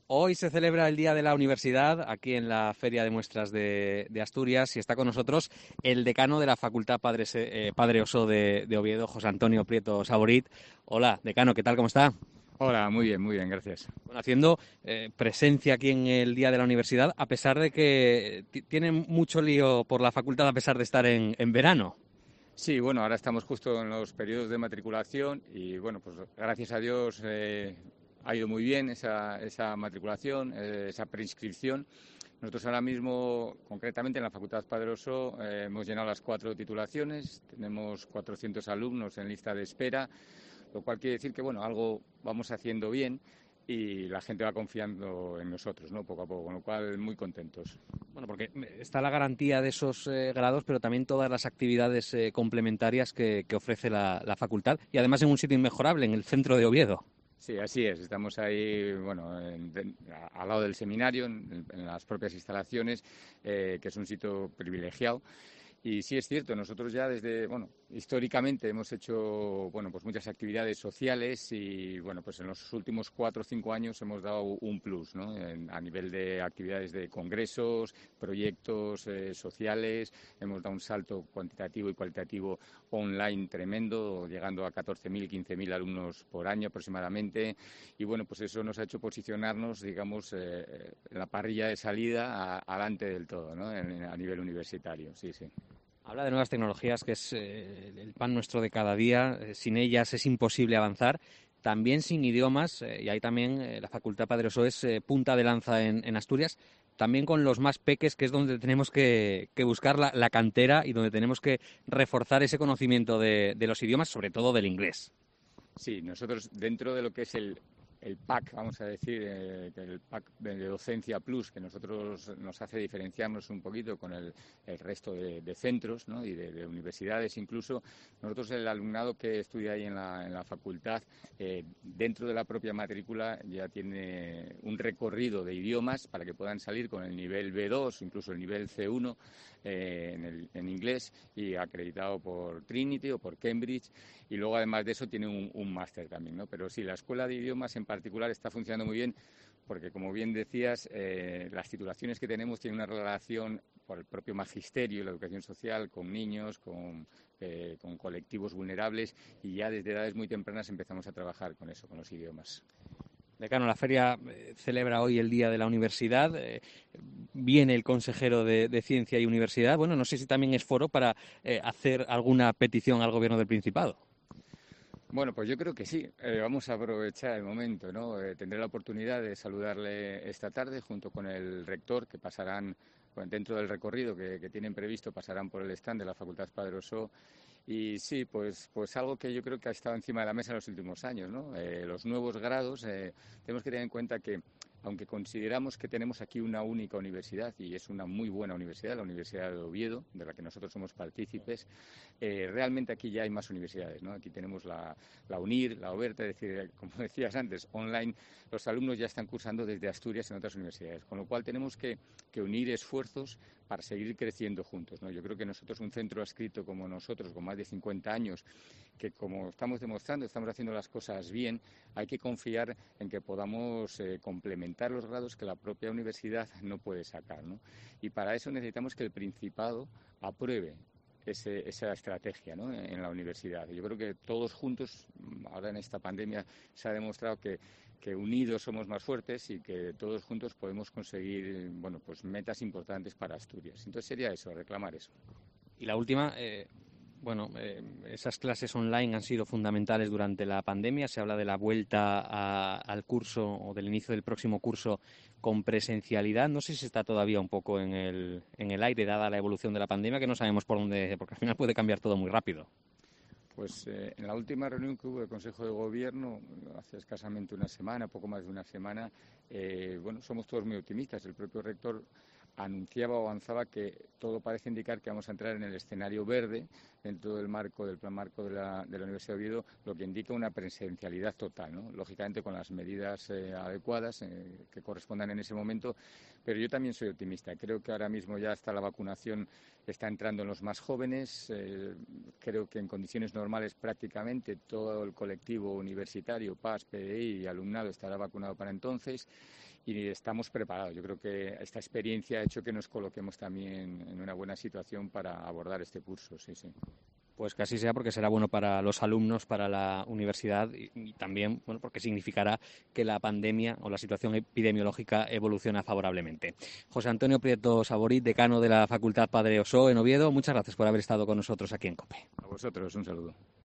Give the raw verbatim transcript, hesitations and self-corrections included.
Hoy se celebra el Día de la Universidad aquí en la Feria de Muestras de, de Asturias y está con nosotros el decano de la Facultad Padre, Se- eh, Padre Oso de, de Oviedo, José Antonio Prieto Saborit. Hola, decano, ¿qué tal? ¿Cómo está? Hola, muy bien, muy bien, gracias. Bueno, haciendo eh, presencia aquí en el Día de la Universidad, a pesar de que ti- tienen mucho lío por la facultad a pesar de estar en, en verano. Sí, bueno, ahora estamos justo en los periodos de matriculación y bueno, pues gracias a Dios eh, ha ido muy bien esa, esa matriculación, eh, esa preinscripción. Nosotros ahora mismo, concretamente en la Facultad Padre Oso, eh, hemos llenado las cuatro titulaciones, tenemos cuatrocientos alumnos en lista de espera, lo cual quiere decir que bueno, algo vamos haciendo bien y la gente va confiando en nosotros, ¿no? Poco a poco, con lo cual muy contentos. Bueno, porque está la garantía de esos eh, grados, pero también todas las actividades eh, complementarias que, que ofrece la, la facultad y además en un sitio inmejorable, en el centro de Oviedo. Sí, así es. Estamos ahí, bueno, en- de- a- al lado del seminario, en, en las propias instalaciones, eh, que es un sitio privilegiado. Y sí es cierto, nosotros ya desde, bueno, históricamente hemos hecho, bueno, pues muchas actividades sociales y, bueno, pues en los últimos cuatro o cinco años hemos dado un plus, ¿no? En- a nivel de actividades de congresos, proyectos eh, sociales, hemos dado un salto cuantitativo y cualitativo online tremendo, llegando a catorce mil, quince mil alumnos por año aproximadamente. Y, bueno, pues eso nos ha hecho posicionarnos, digamos, eh, en la parrilla de salida a- adelante del todo, ¿no? En- a nivel universitario, sí, sí. Habla de nuevas tecnologías, que es eh, el pan nuestro de cada día. Eh, sin ellas es imposible avanzar. También sin idiomas, eh, y ahí también eh, la Facultad Padre Oso es eh, punta de lanza en, en Asturias. También con los más peques, que es donde tenemos que, que buscar la, la cantera y donde tenemos que reforzar ese conocimiento de, de los idiomas, sobre todo del inglés. Sí, nosotros dentro de lo que es el, el PAC, vamos a decir, eh, que el PAC de Docencia Plus, que nosotros nos hace diferenciarnos un poquito con el, el resto de, de centros, ¿no? Y de, de universidades incluso, nosotros el alumnado que estudia ahí en la, en la facultad, eh, dentro de la propia matrícula ya tiene un recorrido de idiomas para que puedan salir con el nivel B dos, incluso el nivel C uno eh, en, el, en inglés y acreditado por Trinity o por Cambridge. Y luego, además de eso, tiene un, un máster también, ¿no? Pero sí, la escuela de idiomas en particular está funcionando muy bien porque, como bien decías, eh, las titulaciones que tenemos tienen una relación por el propio magisterio y la educación social con niños, con, eh, con colectivos vulnerables y ya desde edades muy tempranas empezamos a trabajar con eso, con los idiomas. Decano, la feria eh, celebra hoy el Día de la Universidad. Eh, viene el consejero de, de Ciencia y Universidad. Bueno, no sé si también es foro para eh, hacer alguna petición al Gobierno del Principado. Bueno, pues yo creo que sí. Eh, vamos a aprovechar el momento, ¿no? Eh, tendré la oportunidad de saludarle esta tarde junto con el rector, que pasarán, bueno, dentro del recorrido que, que tienen previsto, pasarán por el stand de la Facultad Padre Oso. Y sí, pues, pues algo que yo creo que ha estado encima de la mesa en los últimos años, ¿no? Eh, los nuevos grados, eh, tenemos que tener en cuenta que, aunque consideramos que tenemos aquí una única universidad, y es una muy buena universidad, la Universidad de Oviedo, de la que nosotros somos partícipes, eh, realmente aquí ya hay más universidades, ¿no? Aquí tenemos la, la UNIR, la Oberta, es decir, como decías antes, online, los alumnos ya están cursando desde Asturias en otras universidades, con lo cual tenemos que, que unir esfuerzos para seguir creciendo juntos, ¿no? Yo creo que nosotros, un centro adscrito como nosotros, con más de cincuenta años, que como estamos demostrando, estamos haciendo las cosas bien, hay que confiar en que podamos eh, complementar los grados que la propia universidad no puede sacar, ¿no? Y para eso necesitamos que el Principado apruebe ese, esa estrategia, ¿no? En la universidad. Yo creo que todos juntos, ahora en esta pandemia, se ha demostrado que, que unidos somos más fuertes y que todos juntos podemos conseguir, bueno, pues metas importantes para Asturias. Entonces sería eso, reclamar eso. Y la última, eh, bueno, eh, esas clases online han sido fundamentales durante la pandemia. Se habla de la vuelta a- al curso o del inicio del próximo curso con presencialidad. No sé si está todavía un poco en el, en el aire, dada la evolución de la pandemia, que no sabemos por dónde, porque al final puede cambiar todo muy rápido. Pues eh, en la última reunión que hubo del Consejo de Gobierno, hace escasamente una semana, poco más de una semana, eh, bueno, somos todos muy optimistas. El propio rector anunciaba o avanzaba que todo parece indicar que vamos a entrar en el escenario verde dentro del marco del plan marco de la, de la Universidad de Oviedo, lo que indica una presencialidad total, ¿no? Lógicamente con las medidas eh, adecuadas eh, que correspondan en ese momento, pero yo también soy optimista. Creo que ahora mismo ya hasta la vacunación está entrando en los más jóvenes. Eh, creo que en condiciones normales prácticamente todo el colectivo universitario, P A S, P D I y alumnado estará vacunado para entonces. Y estamos preparados. Yo creo que esta experiencia ha hecho que nos coloquemos también en una buena situación para abordar este curso, sí, sí. Pues que así sea, porque será bueno para los alumnos, para la universidad y, y también, bueno, porque significará que la pandemia o la situación epidemiológica evoluciona favorablemente. José Antonio Prieto Saborit, decano de la Facultad Padre Ossó en Oviedo, muchas gracias por haber estado con nosotros aquí en COPE. A vosotros, un saludo.